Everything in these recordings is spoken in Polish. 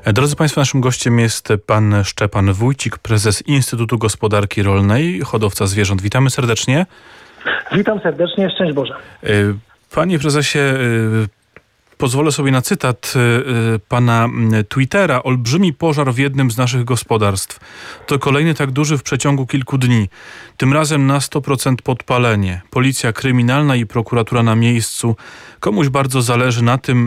Drodzy Państwo, naszym gościem jest pan Szczepan Wójcik, prezes Instytutu Gospodarki Rolnej, hodowca zwierząt. Witamy serdecznie. Witam serdecznie, szczęść Boże. Panie prezesie, pozwolę sobie na cytat pana Twittera. Olbrzymi pożar w jednym z naszych gospodarstw. To kolejny tak duży w przeciągu kilku dni. Tym razem na 100% podpalenie. Policja kryminalna i prokuratura na miejscu. Komuś bardzo zależy na tym,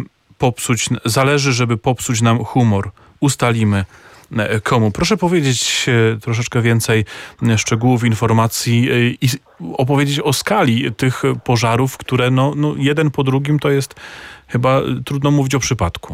żeby popsuć nam humor. Ustalimy komu. Proszę powiedzieć troszeczkę więcej szczegółów, informacji i opowiedzieć o skali tych pożarów, które jeden po drugim to jest chyba trudno mówić o przypadku.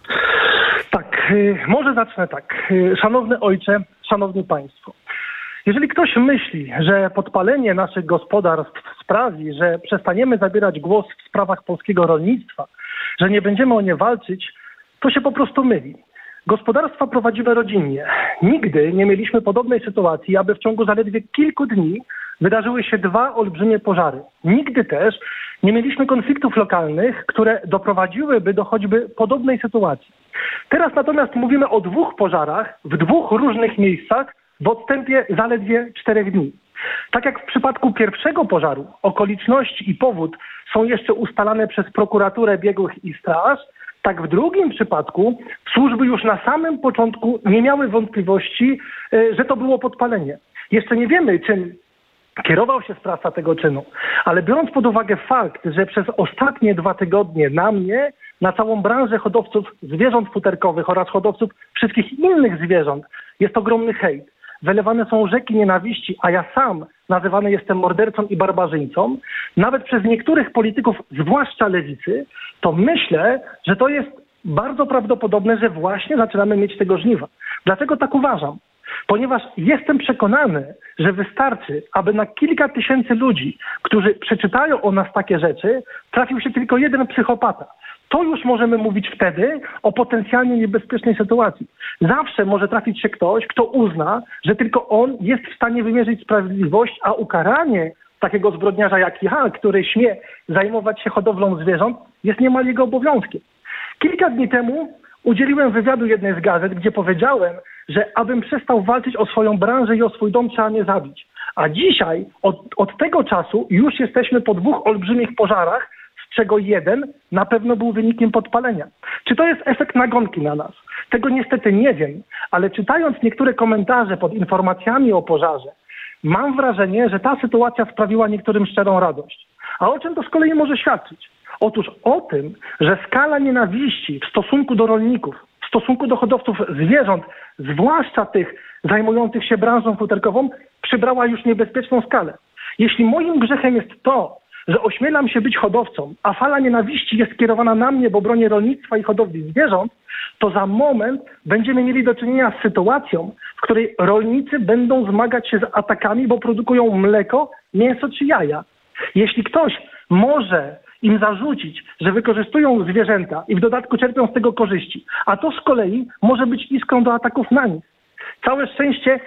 Tak, może zacznę tak. Szanowny ojcze, szanowni państwo. Jeżeli ktoś myśli, że podpalenie naszych gospodarstw sprawi, że przestaniemy zabierać głos w sprawach polskiego rolnictwa, że nie będziemy o nie walczyć, to się po prostu myli. Gospodarstwa prowadzimy rodzinnie. Nigdy nie mieliśmy podobnej sytuacji, aby w ciągu zaledwie kilku dni wydarzyły się 2 olbrzymie pożary. Nigdy też nie mieliśmy konfliktów lokalnych, które doprowadziłyby do choćby podobnej sytuacji. Teraz natomiast mówimy o 2 pożarach w 2 różnych miejscach w odstępie zaledwie 4 dni. Tak jak w przypadku pierwszego pożaru, okoliczności i powód są jeszcze ustalane przez prokuraturę, biegłych i straż, tak w drugim przypadku służby już na samym początku nie miały wątpliwości, że to było podpalenie. Jeszcze nie wiemy, czym kierował się sprawca tego czynu, ale biorąc pod uwagę fakt, że przez ostatnie 2 tygodnie na mnie, na całą branżę hodowców zwierząt futerkowych oraz hodowców wszystkich innych zwierząt jest ogromny hejt. Wylewane są rzeki nienawiści, a ja sam nazywany jestem mordercą i barbarzyńcą, nawet przez niektórych polityków, zwłaszcza lewicy, to myślę, że to jest bardzo prawdopodobne, że właśnie zaczynamy mieć tego żniwa. Dlaczego tak uważam? Ponieważ jestem przekonany, że wystarczy, aby na kilka tysięcy ludzi, którzy przeczytają o nas takie rzeczy, trafił się tylko jeden psychopata. To już możemy mówić wtedy o potencjalnie niebezpiecznej sytuacji. Zawsze może trafić się ktoś, kto uzna, że tylko on jest w stanie wymierzyć sprawiedliwość, a ukaranie takiego zbrodniarza jak ja, który śmie zajmować się hodowlą zwierząt, jest niemal jego obowiązkiem. Kilka dni temu udzieliłem wywiadu jednej z gazet, gdzie powiedziałem, że abym przestał walczyć o swoją branżę i o swój dom, trzeba mnie zabić. A dzisiaj, od tego czasu już jesteśmy po 2 olbrzymich pożarach, z czego jeden na pewno był wynikiem podpalenia. Czy to jest efekt nagonki na nas? Tego niestety nie wiem, ale czytając niektóre komentarze pod informacjami o pożarze, mam wrażenie, że ta sytuacja sprawiła niektórym szczerą radość. A o czym to z kolei może świadczyć? Otóż o tym, że skala nienawiści w stosunku do rolników, w stosunku do hodowców zwierząt, zwłaszcza tych zajmujących się branżą futerkową, przybrała już niebezpieczną skalę. Jeśli moim grzechem jest to, że ośmielam się być hodowcą, a fala nienawiści jest skierowana na mnie, bo bronię rolnictwa i hodowli zwierząt, to za moment będziemy mieli do czynienia z sytuacją, w której rolnicy będą zmagać się z atakami, bo produkują mleko, mięso czy jaja. Jeśli ktoś może im zarzucić, że wykorzystują zwierzęta i w dodatku czerpią z tego korzyści, a to z kolei może być iskrą do ataków na nich. Całe szczęście,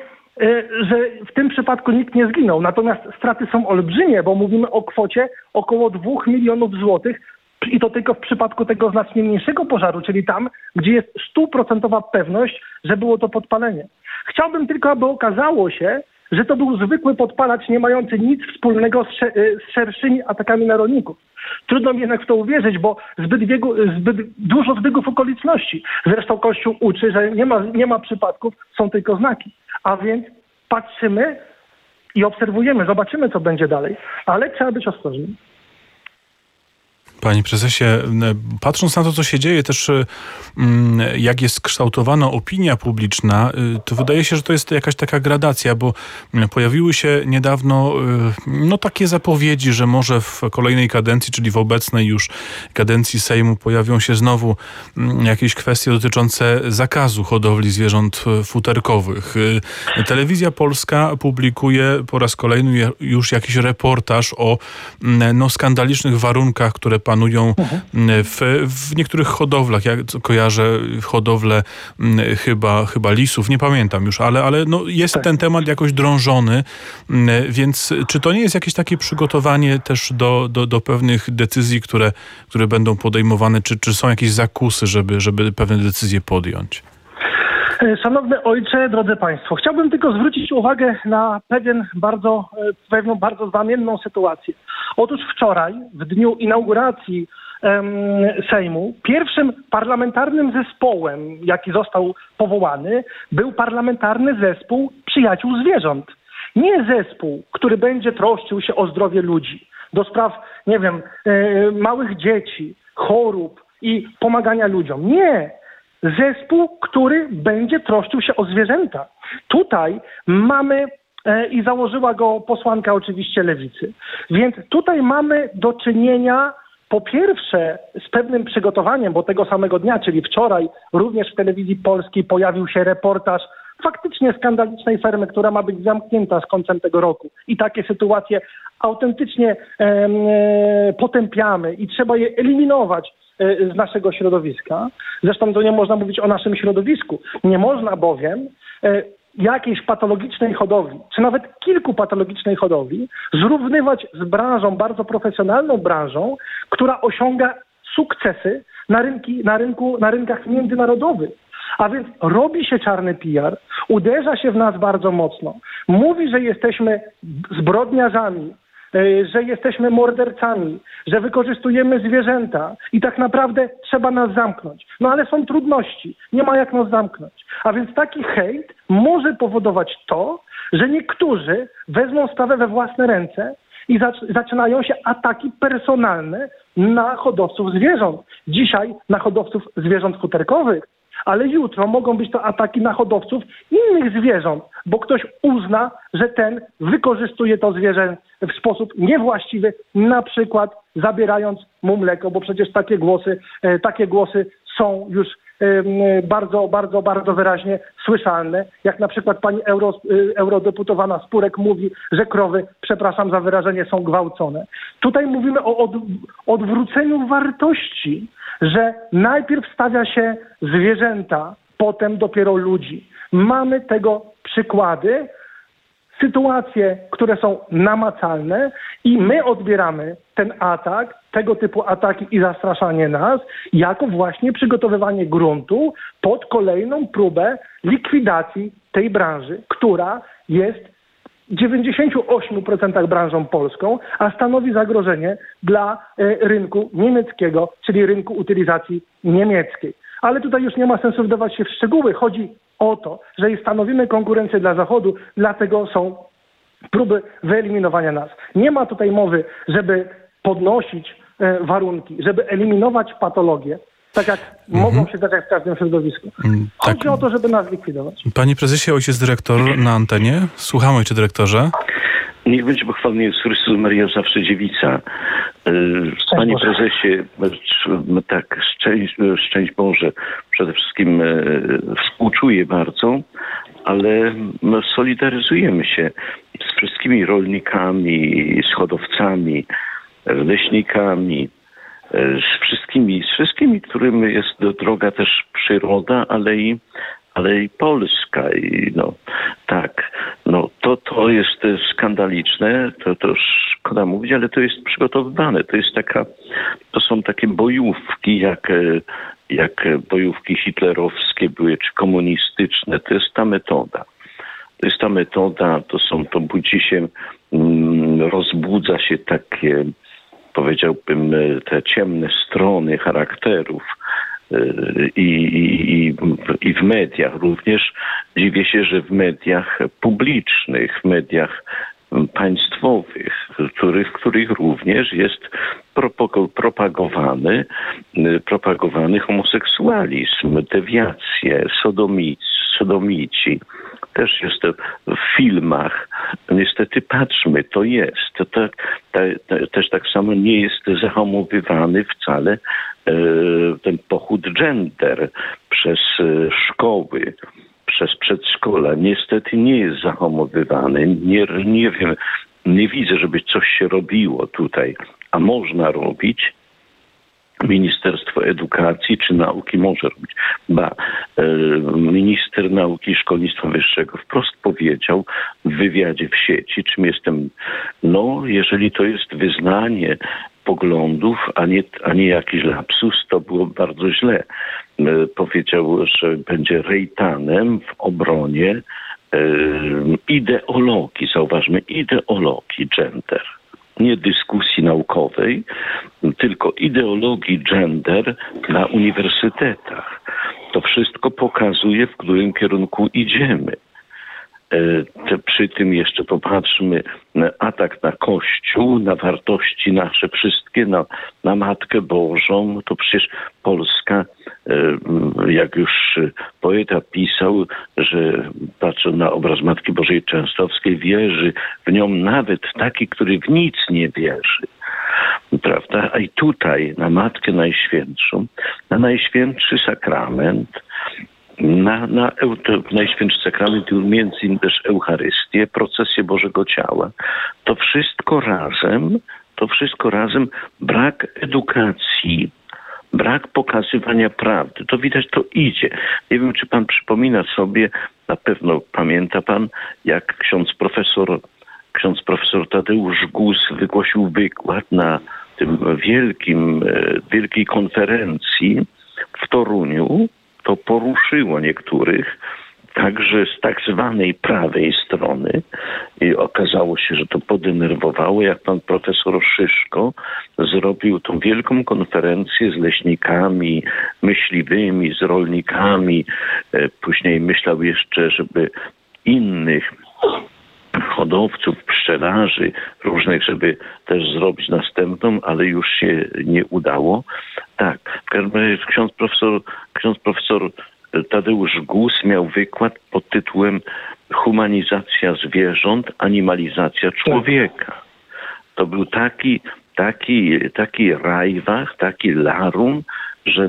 że w tym przypadku nikt nie zginął, natomiast straty są olbrzymie, bo mówimy o kwocie około 2 milionów złotych i to tylko w przypadku tego znacznie mniejszego pożaru, czyli tam, gdzie jest 100% pewność, że było to podpalenie. Chciałbym tylko, aby okazało się, że to był zwykły podpalacz nie mający nic wspólnego z szerszymi atakami na rolników. Trudno mi jednak w to uwierzyć, bo zbyt dużo zbiegów okoliczności. Zresztą Kościół uczy, że nie ma przypadków, są tylko znaki. A więc patrzymy i obserwujemy, zobaczymy, co będzie dalej. Ale trzeba być ostrożnym. Panie prezesie, patrząc na to, co się dzieje, też jak jest kształtowana opinia publiczna, to wydaje się, że to jest jakaś taka gradacja, bo pojawiły się niedawno takie zapowiedzi, że może w kolejnej kadencji, czyli w obecnej już kadencji Sejmu, pojawią się znowu jakieś kwestie dotyczące zakazu hodowli zwierząt futerkowych. Telewizja Polska publikuje po raz kolejny już jakiś reportaż o skandalicznych warunkach, które panują w niektórych hodowlach. Ja kojarzę hodowlę chyba lisów, nie pamiętam już, ale jest ten temat jakoś drążony, więc czy to nie jest jakieś takie przygotowanie też do pewnych decyzji, które będą podejmowane, czy są jakieś zakusy, żeby pewne decyzje podjąć? Szanowny ojcze, drodzy państwo, chciałbym tylko zwrócić uwagę na pewną bardzo znamienną sytuację. Otóż wczoraj, w dniu inauguracji Sejmu, pierwszym parlamentarnym zespołem, jaki został powołany, był parlamentarny zespół przyjaciół zwierząt. Nie zespół, który będzie troszczył się o zdrowie ludzi, do spraw, małych dzieci, chorób i pomagania ludziom. Nie. Zespół, który będzie troszczył się o zwierzęta. Tutaj mamy, i założyła go posłanka oczywiście Lewicy, więc tutaj mamy do czynienia po pierwsze z pewnym przygotowaniem, bo tego samego dnia, czyli wczoraj, również w telewizji polskiej pojawił się reportaż faktycznie skandalicznej fermy, która ma być zamknięta z końcem tego roku. I takie sytuacje autentycznie potępiamy i trzeba je eliminować z naszego środowiska. Zresztą to nie można mówić o naszym środowisku. Nie można bowiem jakiejś patologicznej hodowli, czy nawet kilku patologicznej hodowli zrównywać z branżą, bardzo profesjonalną branżą, która osiąga sukcesy na rynkach międzynarodowych. A więc robi się czarny PR, uderza się w nas bardzo mocno, mówi, że jesteśmy zbrodniarzami, że jesteśmy mordercami, że wykorzystujemy zwierzęta i tak naprawdę trzeba nas zamknąć. No ale są trudności, nie ma jak nas zamknąć. A więc taki hejt może powodować to, że niektórzy wezmą sprawę we własne ręce i zaczynają się ataki personalne na hodowców zwierząt. Dzisiaj na hodowców zwierząt futerkowych, ale jutro mogą być to ataki na hodowców innych zwierząt, bo ktoś uzna, że ten wykorzystuje to zwierzę w sposób niewłaściwy, na przykład zabierając mu mleko, bo przecież takie głosy są już bardzo, bardzo, bardzo wyraźnie słyszalne. Jak na przykład pani eurodeputowana Spurek mówi, że krowy, przepraszam za wyrażenie, są gwałcone. Tutaj mówimy o odwróceniu wartości, że najpierw stawia się zwierzęta, potem dopiero ludzi. Mamy tego przykłady, sytuacje, które są namacalne i my odbieramy ten atak, tego typu ataki i zastraszanie nas jako właśnie przygotowywanie gruntu pod kolejną próbę likwidacji tej branży, która jest w 98% branżą polską, a stanowi zagrożenie dla rynku niemieckiego, czyli rynku utylizacji niemieckiej. Ale tutaj już nie ma sensu wdawać się w szczegóły. Chodzi o to, że stanowimy konkurencję dla Zachodu, dlatego są próby wyeliminowania nas. Nie ma tutaj mowy, żeby podnosić warunki, żeby eliminować patologie, tak jak mogą się zdarzać w każdym środowisku. Chodzi o to, żeby nas likwidować. Panie prezesie, ojciec dyrektor na antenie. Słucham, ojcze dyrektorze. Niech będzie pochwalony Jezus Chrystus, Maria zawsze dziewica. Panie prezesie, tak, szczęść Boże, przede wszystkim współczuję bardzo, ale solidaryzujemy się z wszystkimi rolnikami, z hodowcami, leśnikami, z wszystkimi, którym jest droga też przyroda, ale i Polska. I to jest skandaliczne, to szkoda mówić, ale to jest przygotowywane. To są takie bojówki, jak bojówki hitlerowskie były, czy komunistyczne. To jest ta metoda. To budzi się, rozbudza się takie, powiedziałbym, te ciemne strony charakterów i w mediach również. Dziwię się, że w mediach publicznych, w mediach państwowych, w których również jest propagowany homoseksualizm, dewiacje, sodomici. Też jest to w filmach. Niestety patrzmy, to jest. Też tak samo nie jest zahamowywany wcale ten pochód gender przez szkoły, przez przedszkola. Niestety nie jest zahamowywany. Nie wiem, nie widzę, żeby coś się robiło tutaj, a można robić. Ministerstwo Edukacji czy Nauki może robić. Minister Nauki i Szkolnictwa Wyższego wprost powiedział w wywiadzie w sieci, czym jestem, jeżeli to jest wyznanie poglądów, a nie jakiś lapsus, to było bardzo źle. powiedział, że będzie rejtanem w obronie ideologii, zauważmy, ideologii gender. Nie dyskusji naukowej, tylko ideologii gender na uniwersytetach. To wszystko pokazuje, w którym kierunku idziemy. Przy tym jeszcze popatrzmy na atak na Kościół, na wartości nasze wszystkie, na Matkę Bożą. To przecież Polska, jak już poeta pisał, że patrząc na obraz Matki Bożej Częstochowskiej, wierzy w nią nawet taki, który w nic nie wierzy. Prawda? A i tutaj na Matkę Najświętszą, na Najświętszy Sakrament, na Najświętszy Sakrament i między innymi też Eucharystię, procesję Bożego Ciała. To wszystko razem brak edukacji, brak pokazywania prawdy. To widać, to idzie. Nie wiem, czy pan przypomina sobie, na pewno pamięta pan, jak ksiądz profesor Tadeusz Gus wygłosił wykład na tym wielkiej konferencji w Toruniu. To poruszyło niektórych, także z tak zwanej prawej strony, i okazało się, że to podenerwowało, jak pan profesor Szyszko zrobił tą wielką konferencję z leśnikami, myśliwymi, z rolnikami. Później myślał jeszcze, żeby innych hodowców, pszczelarzy różnych, żeby też zrobić następną, ale już się nie udało. Tak, w każdym razie ksiądz profesor Tadeusz Gus miał wykład pod tytułem Humanizacja zwierząt, animalizacja człowieka. To był taki rajwach, taki larum, że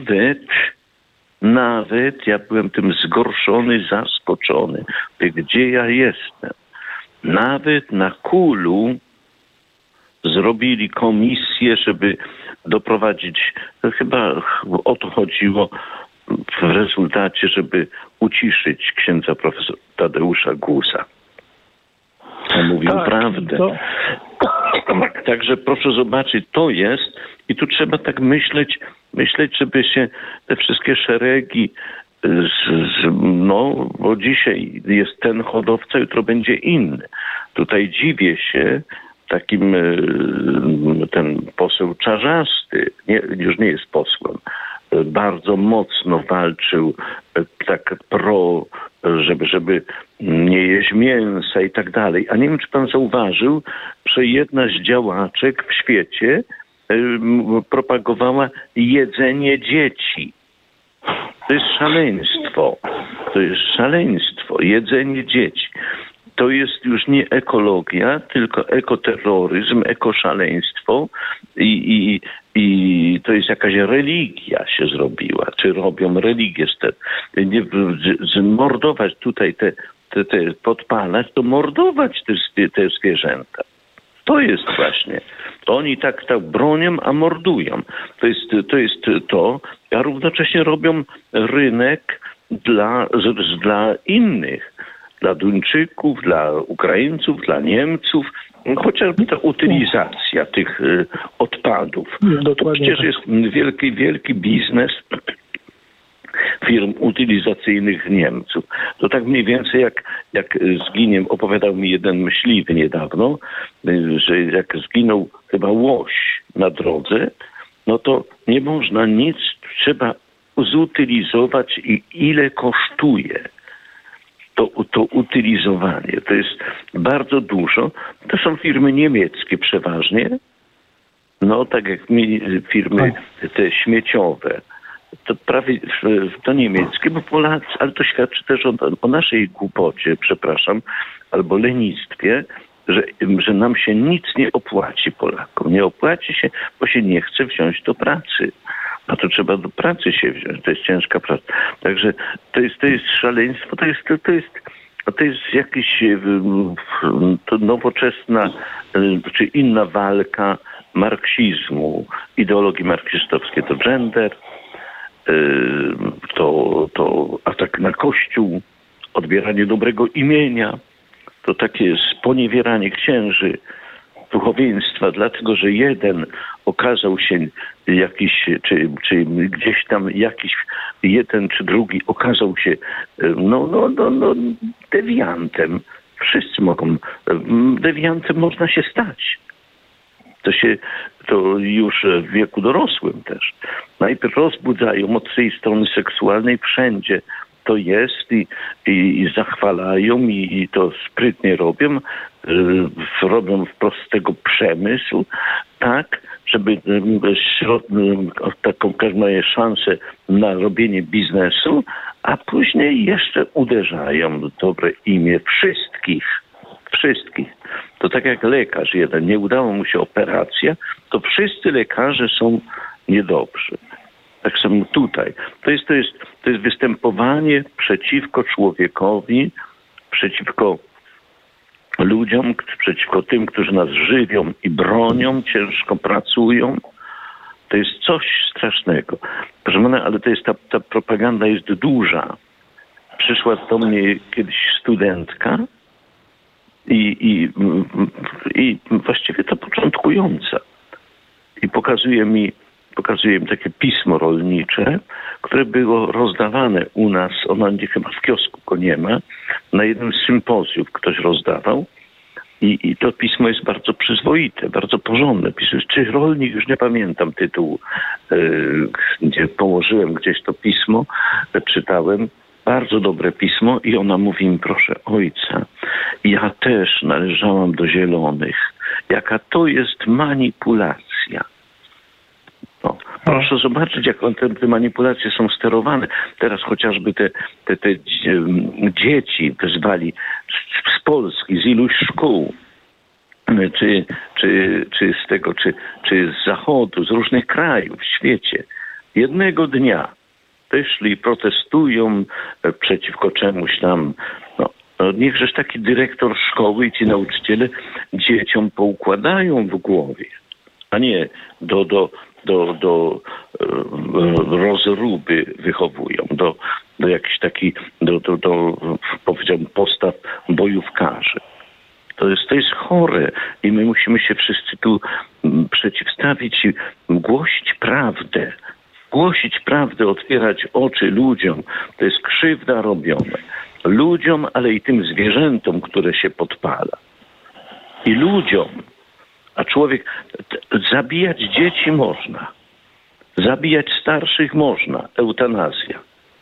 nawet ja byłem tym zgorszony, zaskoczony. Gdzie ja jestem? Nawet na Kulu zrobili komisję, żeby doprowadzić, chyba o to chodziło w rezultacie, żeby uciszyć księdza profesora Tadeusza Gusa. On mówił prawdę. Także proszę zobaczyć, to jest i tu trzeba tak myśleć, żeby się te wszystkie szeregi, bo dzisiaj jest ten hodowca, jutro będzie inny. Tutaj dziwię się takim, ten poseł Czarzasty, już nie jest posłem, bardzo mocno walczył tak żeby nie jeść mięsa i tak dalej. A nie wiem, czy pan zauważył, że jedna z działaczek w świecie propagowała jedzenie dzieci. To jest szaleństwo. Jedzenie dzieci. To jest już nie ekologia, tylko ekoterroryzm, ekoszaleństwo i to jest jakaś religia się zrobiła, czy robią religię mordować tutaj podpalać, to mordować te zwierzęta. To jest właśnie. Oni tak bronią, a mordują. To jest to, a równocześnie robią rynek dla innych. Dla Duńczyków, dla Ukraińców, dla Niemców, chociażby ta utylizacja tych odpadów. To przecież jest wielki biznes firm utylizacyjnych Niemców. To tak mniej więcej jak opowiadał mi jeden myśliwy niedawno, że jak zginął chyba łoś na drodze, no to nie można nic, trzeba zutylizować i ile kosztuje. To utylizowanie. To jest bardzo dużo. To są firmy niemieckie przeważnie. No tak jak firmy te śmieciowe. To prawie to niemieckie, bo Polacy, ale to świadczy też o naszej głupocie, albo lenistwie, że nam się nic nie opłaci, Polakom. Nie opłaci się, bo się nie chce wziąć do pracy. A to trzeba do pracy się wziąć. To jest ciężka praca. Także to jest szaleństwo. To jest jakiś nowoczesna czy inna walka marksizmu, ideologii marksistowskiej. To gender, to atak na Kościół, odbieranie dobrego imienia, to takie sponiewieranie księży. duchowieństwa, dlatego że jeden okazał się jakiś, czy gdzieś tam jakiś jeden czy drugi okazał się dewiantem. Wszyscy mogą, dewiantem można się stać. To już w wieku dorosłym też. Najpierw rozbudzają od tej strony seksualnej wszędzie. To jest i zachwalają i to sprytnie robią wprost z tego przemysł, tak, żeby taką każdą szansę na robienie biznesu, a później jeszcze uderzają w dobre imię wszystkich. To tak jak lekarz jeden, nie udało mu się operacja, to wszyscy lekarze są niedobrzy. Tak samo tutaj. To jest występowanie przeciwko człowiekowi, przeciwko ludziom, przeciwko tym, którzy nas żywią i bronią, ciężko pracują. To jest coś strasznego. Proszę pana, ale to jest ta propaganda jest duża. Przyszła do mnie kiedyś studentka i właściwie to początkująca. I pokazuje mi takie pismo rolnicze, które było rozdawane u nas, ona chyba w kiosku go nie ma, na jednym z sympozjów ktoś rozdawał i to pismo jest bardzo przyzwoite, bardzo porządne. Czy rolnik, już nie pamiętam tytułu, gdzie położyłem gdzieś to pismo, czytałem, bardzo dobre pismo i ona mówi mi, proszę ojca, ja też należałam do zielonych. Jaka to jest manipulacja. No, proszę zobaczyć, jak te manipulacje są sterowane. Teraz chociażby te dzieci wezwali z Polski, z iluś szkół, czy z Zachodu, z różnych krajów w świecie. Jednego dnia wyszli i protestują przeciwko czemuś tam. No, niechżeż taki dyrektor szkoły i ci nauczyciele dzieciom poukładają w głowie, a nie do rozruby wychowują, do jakichś takich, powiedziałbym, postaw bojówkarzy. To jest chore i my musimy się wszyscy tu przeciwstawić i głosić prawdę. Głosić prawdę, otwierać oczy ludziom. To jest krzywda robiona. Ludziom, ale i tym zwierzętom, które się podpala. I ludziom. A człowiek... Zabijać dzieci można. Zabijać starszych można. Eutanazja.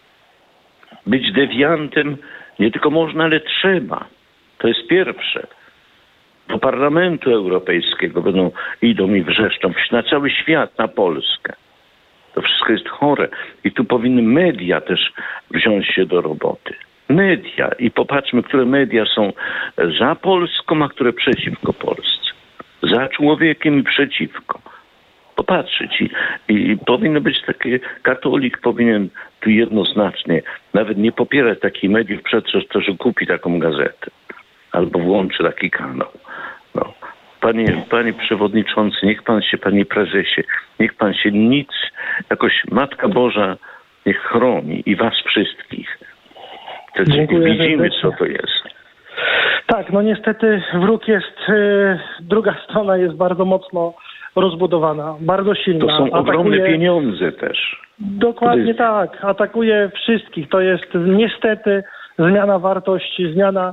Być dewiantem nie tylko można, ale trzeba. To jest pierwsze. Do Parlamentu Europejskiego idą i wrzeszczą na cały świat, na Polskę. To wszystko jest chore. I tu powinny media też wziąć się do roboty. Media. I popatrzmy, które media są za Polską, a które przeciwko Polsce. Za człowiekiem i przeciwko. Popatrzeć. I powinno być takie, katolik powinien tu jednoznacznie nawet nie popierać takich mediów przed to, że kupi taką gazetę. Albo włączy taki kanał. No. Panie przewodniczący, niech pan się, panie prezesie, niech pan się nic, jakoś Matka Boża niech chroni i was wszystkich. Widzimy, co to jest. Tak, no niestety wróg jest, druga strona jest bardzo mocno rozbudowana, bardzo silna. To są ogromne pieniądze też. Dokładnie tak, atakuje wszystkich. To jest niestety zmiana wartości, zmiana,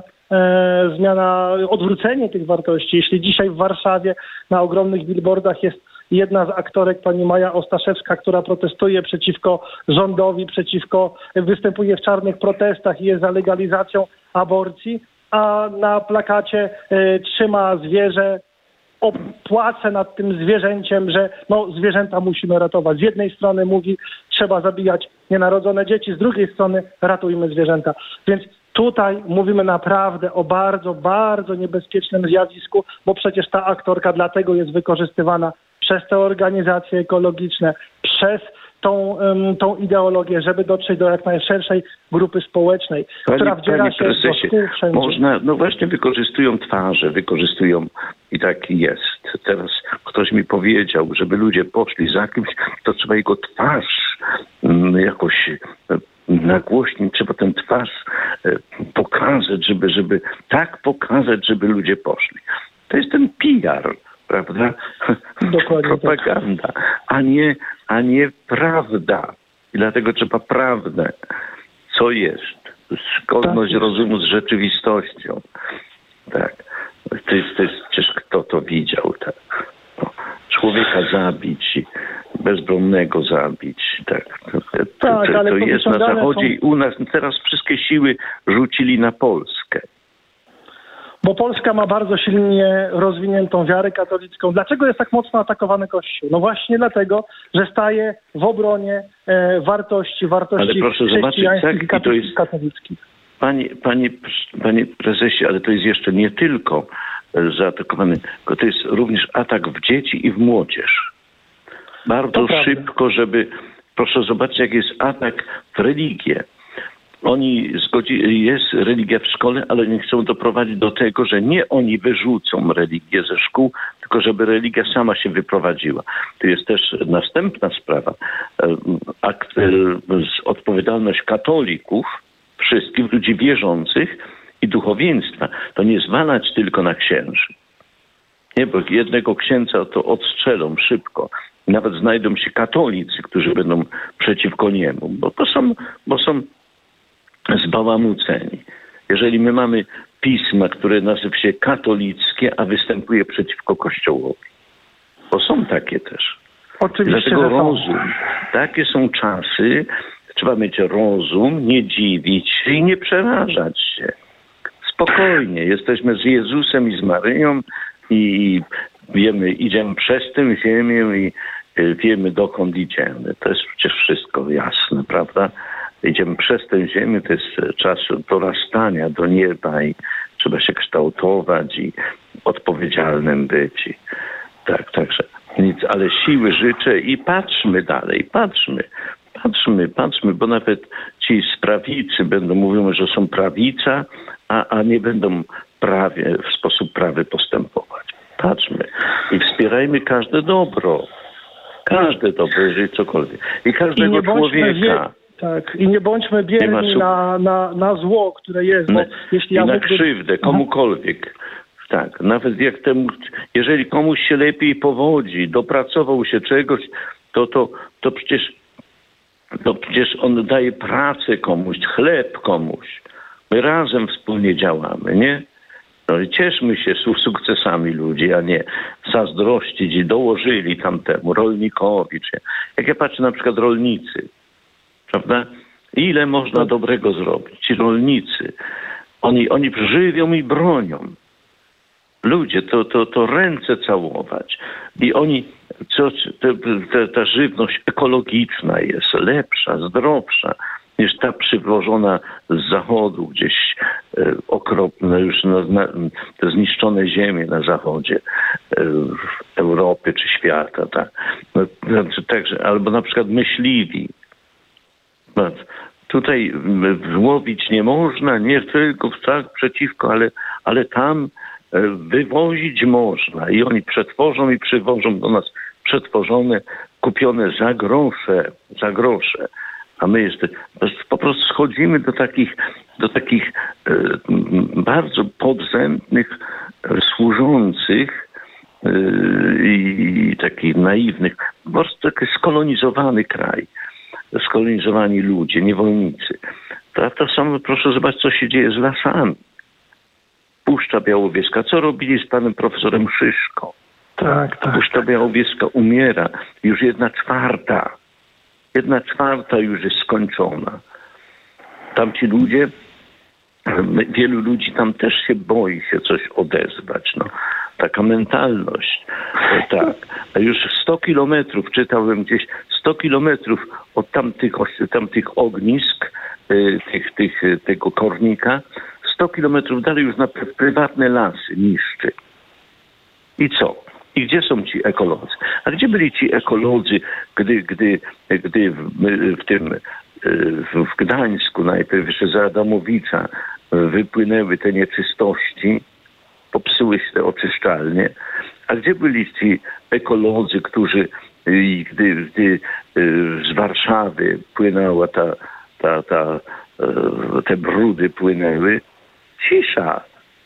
odwrócenie tych wartości. Jeśli dzisiaj w Warszawie na ogromnych billboardach jest jedna z aktorek, pani Maja Ostaszewska, która protestuje przeciwko rządowi, występuje w czarnych protestach i jest za legalizacją aborcji, a na plakacie trzyma zwierzę, płacze nad tym zwierzęciem, że zwierzęta musimy ratować. Z jednej strony mówi, trzeba zabijać nienarodzone dzieci, z drugiej strony ratujmy zwierzęta. Więc tutaj mówimy naprawdę o bardzo, bardzo niebezpiecznym zjawisku, bo przecież ta aktorka dlatego jest wykorzystywana przez te organizacje ekologiczne, przez tą ideologię, żeby dotrzeć do jak najszerszej grupy społecznej, która wdziera się do szkół wszędzie. Można, no właśnie wykorzystują twarze, i tak jest. Teraz ktoś mi powiedział, żeby ludzie poszli za kimś, to trzeba jego twarz jakoś nagłośnić, trzeba tę twarz pokazać, żeby tak pokazać, żeby ludzie poszli. To jest ten PR. prawda? Dokładnie tak. Propaganda, a nie prawda. I dlatego trzeba prawdę. Co jest? Zgodność Tak. rozumu z rzeczywistością. Tak. To jest przecież kto to widział, tak? No, człowieka zabić, bezbronnego zabić, tak. Tak, ale to jest na powyciągane Zachodzie są- i u nas teraz wszystkie siły rzucili na Polskę. Bo Polska ma bardzo silnie rozwiniętą wiarę katolicką. Dlaczego jest tak mocno atakowany Kościół? No właśnie dlatego, że staje w obronie wartości Ale proszę zobaczyć, chrześcijańskich tak, i to jest- i katolickich. Panie prezesie, ale to jest jeszcze nie tylko zaatakowany, tylko to jest również atak w dzieci i w młodzież. Bardzo To prawda. szybko, proszę zobaczyć, jak jest atak w religię. Oni jest religia w szkole, ale nie chcą doprowadzić do tego, że nie oni wyrzucą religię ze szkół, tylko żeby religia sama się wyprowadziła. Tu jest też następna sprawa. Odpowiedzialność katolików, wszystkich ludzi wierzących i duchowieństwa. To nie zwalać tylko na księży. Nie, bo jednego księdza to odstrzelą szybko. Nawet znajdą się katolicy, którzy będą przeciwko niemu, bo są zbałamuceni. Jeżeli my mamy pisma, które nazywa się katolickie, a występuje przeciwko Kościołowi. Bo są takie też. Oczywiście, Dlatego że są. rozum. Takie są czasy. Trzeba mieć rozum, nie dziwić się i nie przerażać się. Spokojnie. Jesteśmy z Jezusem i z Maryją i wiemy, idziemy przez tę ziemię i wiemy, dokąd idziemy. To jest przecież wszystko jasne, prawda? Idziemy przez tę ziemię, to jest czas dorastania do nieba i trzeba się kształtować i odpowiedzialnym być. Tak, także nic, ale siły życzę i patrzmy dalej, patrzmy, bo nawet ci z prawicy mówią, że są prawica, a nie będą w sposób prawy postępować. Patrzmy i wspierajmy każde dobro, jeżeli cokolwiek. I każdego człowieka. Tak, i nie bądźmy bierni na zło, które jest. Bo jeśli I na krzywdę komukolwiek. Tak, nawet jeżeli komuś się lepiej powodzi, dopracował się czegoś, to przecież on daje pracę komuś, chleb komuś. My razem wspólnie działamy, nie? No i cieszmy się sukcesami ludzi, a nie zazdrościć i dołożyli tamtemu rolnikowi. Jak ja patrzę na przykład rolnicy, prawda? Ile można dobrego zrobić? Ci rolnicy, oni żywią i bronią. Ludzie, to ręce całować. I ta żywność ekologiczna jest lepsza, zdrowsza niż ta przywożona z zachodu, gdzieś okropne, już te zniszczone ziemie na zachodzie Europy czy świata. Tak? Także, albo na przykład myśliwi. Tutaj łowić nie można, nie tylko tak przeciwko, ale tam wywozić można i oni przetworzą i przywożą do nas przetworzone, kupione za grosze. A my po prostu schodzimy do takich bardzo podzębnych, służących i takich naiwnych, po prostu taki skolonizowany kraj, skolonizowani ludzie, niewolnicy. To samo, proszę zobaczyć, co się dzieje z lasami. Puszcza Białowieska. Co robili z panem profesorem Szyszko? Tak. Puszcza Białowieska umiera. Już 1/4. 1/4 już jest skończona. Tamci ludzie, wielu ludzi tam też się boi się coś odezwać. No. Taka mentalność. Tak. A już 100 kilometrów, czytałem gdzieś, 100 kilometrów od tamtych ognisk, tego kornika, 100 kilometrów dalej już na prywatne lasy niszczy. I co? I gdzie są ci ekolodzy? A gdzie byli ci ekolodzy, gdy w Gdańsku najpierw jeszcze za Adamowicza wypłynęły te nieczystości, popsuły się te oczyszczalnie. A gdzie byli ci ekolodzy, którzy gdy z Warszawy płynęła te brudy płynęły? Cisza. Prawda?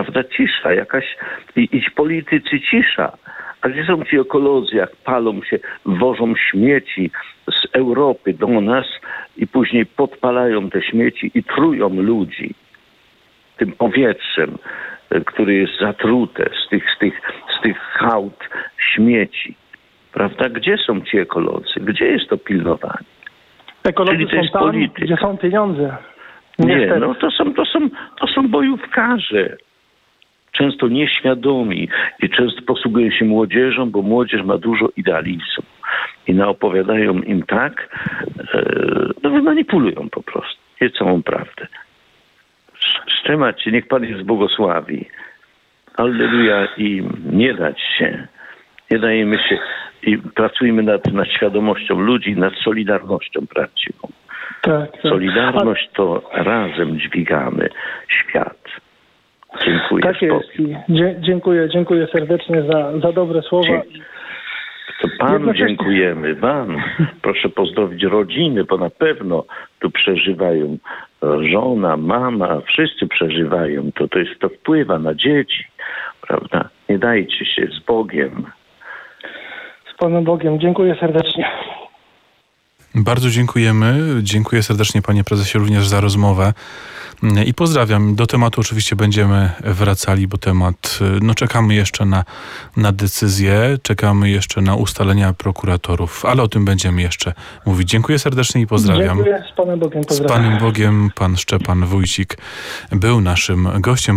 prawda, cisza, jakaś i politycy cisza. A gdzie są ci ekolodzy, jak palą się, wożą śmieci z Europy do nas i później podpalają te śmieci i trują ludzi tym powietrzem, które jest zatrute z tych hałd śmieci. Prawda? Gdzie są ci ekolodzy? Gdzie jest to pilnowanie? Ekolodzy Czyli to są jest tam, polityka. gdzie są pieniądze. Nie, Niestety. no to są bojówkarze. Często nieświadomi i często posługują się młodzieżą, bo młodzież ma dużo idealizmu. I naopowiadają im tak, manipulują po prostu. Nie całą prawdę. Wstrzymać się, niech Pan jest błogosławi. Alleluja i nie dać się. Nie dajemy się i pracujmy nad świadomością ludzi, nad solidarnością prawdziwą. Tak. Solidarność to razem dźwigamy świat. Dziękuję. Tak jest. I dziękuję serdecznie za dobre słowa. To Panu Jednocześnie- dziękujemy. Wam. Proszę pozdrowić rodziny, bo na pewno tu przeżywają żona, mama, wszyscy przeżywają. To wpływa na dzieci, prawda? Nie dajcie się, z Bogiem. Z Panem Bogiem. Dziękuję serdecznie. Bardzo dziękujemy. Dziękuję serdecznie, panie prezesie, również za rozmowę. I pozdrawiam. Do tematu oczywiście będziemy wracali, bo temat, czekamy jeszcze na decyzję, czekamy jeszcze na ustalenia prokuratorów, ale o tym będziemy jeszcze mówić. Dziękuję serdecznie i pozdrawiam. Dziękuję. Z Panem Bogiem. Z Pozdrawiam. Panem Bogiem pan Szczepan Wójcik był naszym gościem.